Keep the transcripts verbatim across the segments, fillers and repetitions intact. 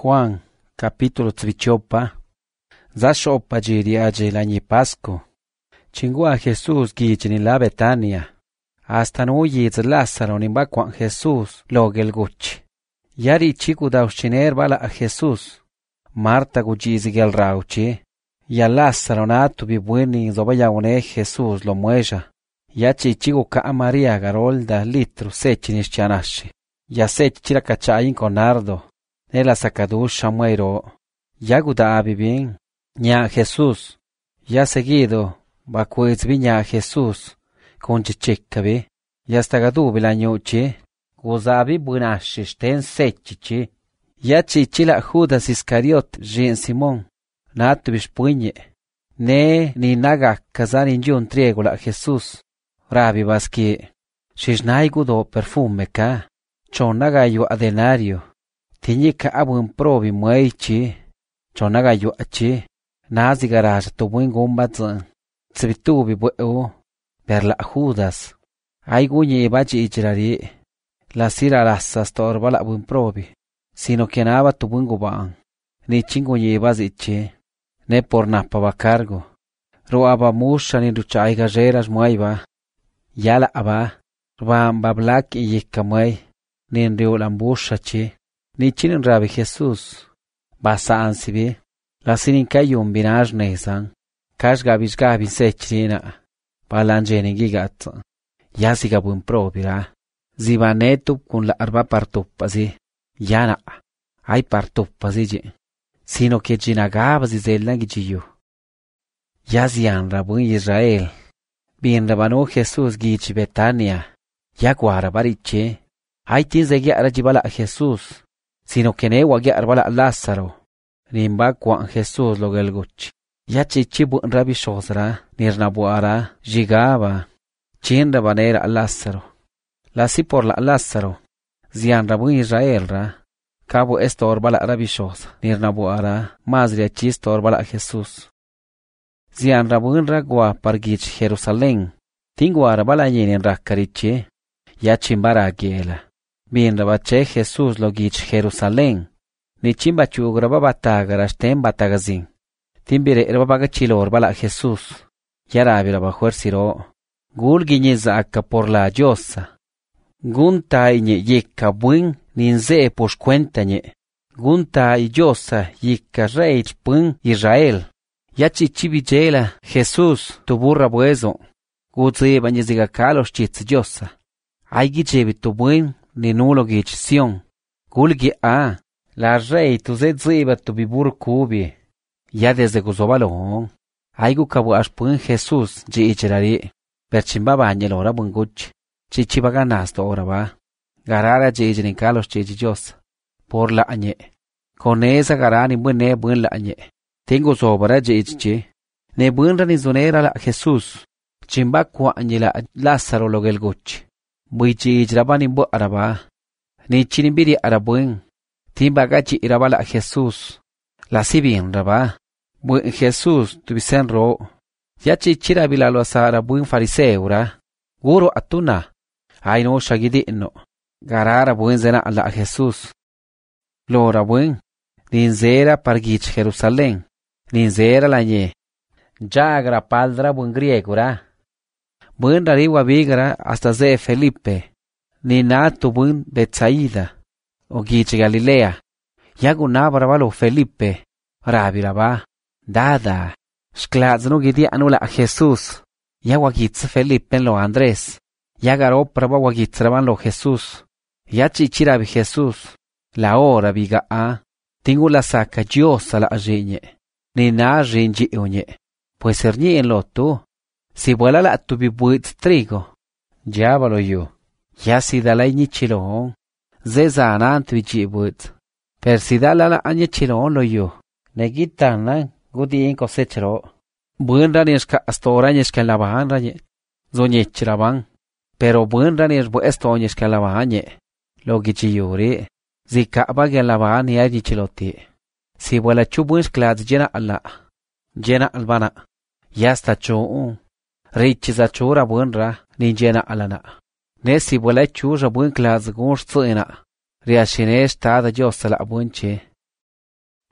Juan, capítulo tzvichopa. Zashopa jiriaje la Pasco. Chingua Jesús guichini la Betania. Hasta no yiz Lázaro nimba Juan Jesús logel guch. Yari chiku dauchiner bala a Jesús. Marta gujizi gel rauchi. Ya Lázaro na tu bibuini zobaya une Jesús lo muella. Ya chichigu ka María garolda litru sechinish chanashi. Ya sech chira cachayin con nardo. Nela sacadusha muero. Ya guda bien. Ña Jesús. Ya seguido. Bacuiz viña Jesús. Con chichicabi. Ya stagadu bilañuchi. Guzabi buenashish ten sechichi. Ya chichila Judas Iscariot jin Simón. Natubish puñe. Ne ni naga kazanin yun triegula Jesús. Rabi baski. Shishnai gudo perfume ka. Chonaga yu adenario. Tiñika abun probi mueichi. Chonaga yu achi. Nazi garaj tu buen gombatzan. Tsvitubi bueu. Perla Judas. Ay guñe bachi ichirari. La sira rasas torba la buen probi. Sino que naba tu buen goban. Ni chingo llevas ichi. Ne por napaba cargo. Roaba musha ni ruchay gajeras muaiba. Yala aba. Ramba black y yikamuay. Ni en rio lambusha chi. Ni chinin rabi Jesús. Basa ansibi. La sinin kayun binaj nesan. Kash gabish gabin sechrina. Palanjeni gigat. Yasiga buen probira. Zibanetub kun la arba partupasi. Yana. Ay partupasi ji. Sino que jinagabas y zelang jiyu. Yazian rabun Israel. Bien rabano Jesús gich Betania. Ya guara bariche. Ay tinze arajibala Jesús. Sino que ne wagiarbala Lázaro. Nimba Juan Jesús lo gelguch. Ya chichibu rabi shosra. Nirnabuara. Jigaba. Chin rabanera Lázaro. La si por la Lázaro. Zian rabun Israel ra. Cabo esto orbala rabishosa. Nirnabuara. Mazria chisto orbala Jesús. Zian rabun ragua pargich Jerusalén. Tinguara bala yin rakariche. Ya chimbara giela. Bien rabache Jesús lo gich Jerusalén. Ni chimba chugra babatagas tem batagazin. Timbire erbabaga chilo orbala Jesús. Ya rabi rabajuer siro. Gul guiñeza acá por la yosa. Gunta iñe yeka buen. Ninze pos cuentañe. Gunta y yosa yika reich pun Israel. Yachi chibijela Jesús tu burra buezo. Gutze bañeziga kalos chitz yosa. Aigi chebi tu buen ni nulo gich sion. Gulgi a. La rey tu zedziba tu bibur kubi. Ya desde guzobalon. Aigu kabu ashpun Jesús ji ichirari. Perchimba bañel ora bunguch. Chichibaga nasto ora ba. Garara jejin kalos jejijos. Por la añe. Con esa garani buene buen la añe. Tengo sobra jejiche. Ne buenra ni zonera la Jesús. Chimba kwa la Lázaro lo gelguch. Bui jejirabani bo araba. Ni chinibiri arabuen. Timba gachi iraba la Jesús. La sibin raba. Buen Jesús tuvisen ro. Ya chichira bilalo asara buen fariseura. Guro atuna. Ay no shagidi no. Garara buen zena ala Jesús. Lora buen. Ninzera pargich Jerusalén. Ninzera la nye. Jagra paldra buen griegura. Buen rariwa bigra hasta ze Felipe. Ninatu buen Betsaida. O gich Galilea. Yagunabra balo Felipe. Rabiraba. Dada. Shkladzno gidi anula a Jesús. Yawagitz Felipe en lo Andrés. Yagaro praba wagitzraban lo Jesús. Ya chichira bi Jesús. La hora biga a. Tengo la saca diosa la ajeñe. Ni na rinji uñe. Pues erñi en lo tu. Si vuela la tu bibuit trigo. Ya valo yo. Ya si da la iñi chilón. Zeza anant bijibuit. Per si da la la añe chilón lo yo. Negitan na. Gudi en cosechero. Buen ranieska astora nieska la bahan rañe. Zoñe chiraban. Pero buen ranier bu esto nieska la bahañe. Lo gichiyuri. Zika abagya la bahan ya gichiloti. Si vuela chubuns clads llena alla. Llena albana. Ya está chu. Richiza chura buen ra. Ni llena alana. Ne si vuela chura buen clads gunsh tsuena. Riashine esta da yosala bunche.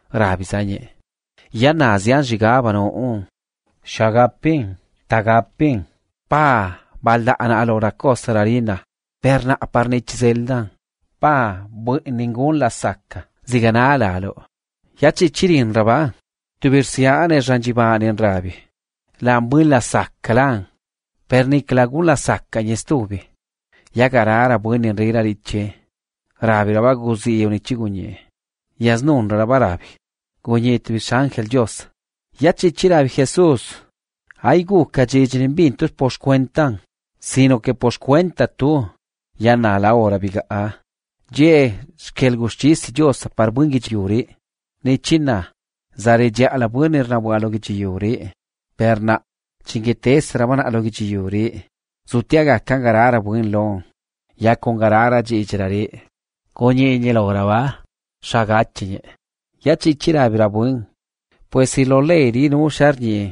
rabizañe. Ya nazian jigabano un. Shagapin, tagapin. Pa, balda ana alora cosa rarina. Perna aparnich zeldan. Pa, bu ningún la saca. Zigana alalo. Ya chichirin raba. Tubirsiane ranjiban en rabi. La mbun la saca lan. Pernik lagun la saca y estuve. Ya garara buen en rira riche. Rabi raba guzi unichiguñe. Yasnun raba rabi. Guñe tubis ángel Dios. Ya chichirabi Jesús. Ay gu cajijin bintus pos cuentan. Sino que pos cuenta tú. Ya na la hora biga a. Ye, skel gushis Dios par bungi yuri. Ni china. Zare ya la buena rabu alo yuri. Perna. Chingetes raban alo yuri. Zutiaga kangarara buen long. Ya con garara jijirari. Coñe ñe la hora va. Shagachiñe. Ya chichira buen. Pues si lo leeri no sharñe.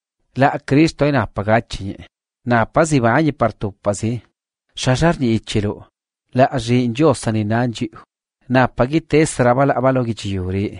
La Cristo en apagachiñe. Na pasi bañe partupasi. Shasharñe ichilo. La rinjosa ni nanji. Na pagites rabala abalogichiyuri.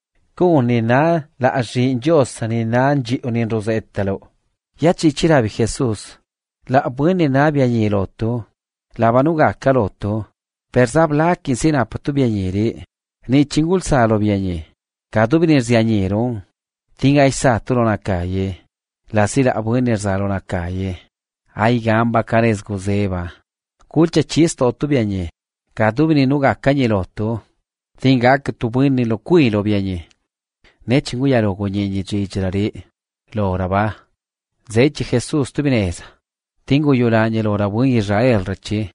Kuni na la rinjosa ni nanji unin rosettalo. Ya chichirabi Jesús. La buene nabia ñiloto. La banuga caloto. Perza blakin sin apatu biañiri. Ni chingul salo biañi. Kadu binir ziañiron. Tinga isaturo na calle. La sila buener zalo na calle. Ay gamba cares gozeba. Kulcha chisto tu biañi. Kadu bini nuga cañiloto. Tinga que tu bueni lo cuilo biañi. Ne chinguya lo goñeñi jijirari. Lo raba. Zechi Jesús tu bineza. Tingu yulañe lo rabu Israel rechi.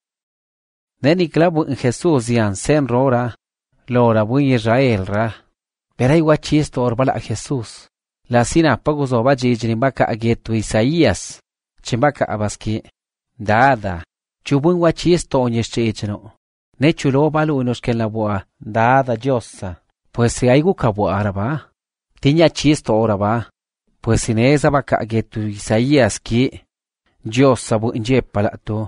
Neni clavo en Jesús yan sen rora. Lo rabu Israel ra. Pero igual chisto orbala a Jesús. La sina pagos oba jijirimbaka agetu Isaías. Chimbaka abaski. Dada. Chubun wachisto onyeshchechno. Ne chulo balu unos que la boa. Dada jossa. Pues si hay gucabo araba. Tiña chisto oraba. Pues si ne esa baka agetu Isaías ki. Jossa bu inje palato.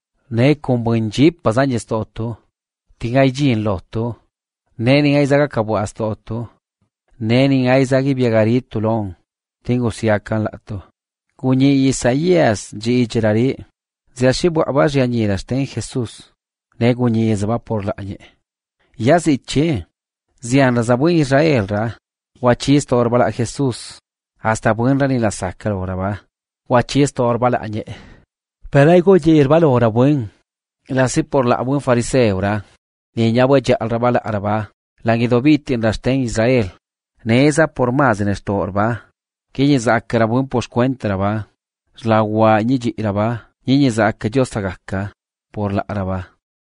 Ne kumbu inje pasanyes toto. Tinga ijin loto. Ne ni aizaga kabo astoto. Ne ni aizagi biagari tulong. Tingo siakan lato. Kuñi Isaías jijirari. Ziashibu abaji añiras ten Jesús. Ne kuñi ezaba por la añe. Yaziche. Zian razabu Israel ra. Wachisto orbala Jesús. Hasta buenra ni la saca oraba. Wachisto orbala añe. Pero hay goye herbalo ora buen. La si por la buen fariseo ra. Ni ñabueya al rabala araba. Langidobit en rasten Israel. Ne esa por más en esto orba. Que zakara buen pos cuenta va. La gua ñiji iraba. Ñiñi zaka yosagaka. Por la araba.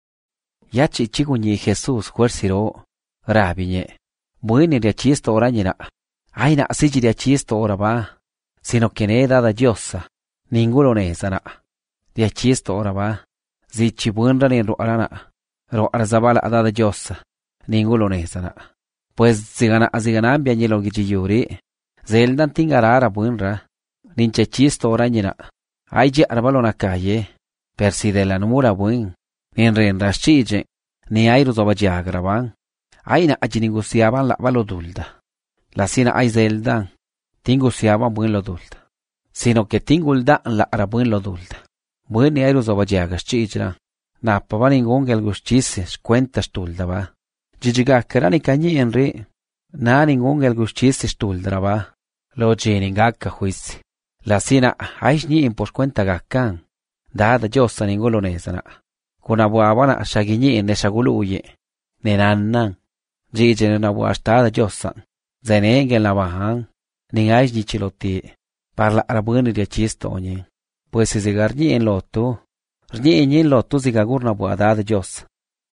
Ya chichiguñi Jesús huersiro. Rabiñe. Bueni de chisto orañina. Ay na siji de chisto oraba. Sino que ne dada diosa. Ninguno ne sana. De chisto oraba. Zichi buenra ni ro arana. Ro arzabala dada diosa. Ninguno ne sana. Pues zigana aziganan biañelo gijiyuri. Zeldan tingarara buenra. Ninche chisto orañina. Ay je arbalo na calle. Persi de la numura buen. Ni en renrashije. Ni ay rozobaji agraban. Ay na ajinigusiaban la balo dulda. La sina ay zeldan. Tingusiaban buen lo dulda. Sino que tingulda la ara buen lo dulda. Buen ni ay rozobaji agashijra. Na pava ningún gel gustises cuentas dulda va. Jijiga kerani cañi enri. Na ningún gel gustises dulda va. Lo jeningaka juizi. La sina ay ni impos cuenta gakan. Dada josa ningulo nesana. Kuna buabana shagiñi en neshaguluye. Nenanan. Jijene na buastada josa. Zenengel na bahan. Ning ay ni chiloti. Parla arabuni de chisto oñe. Pues si zigarñi en loto. Rñi en loto zigagur na buadada josa.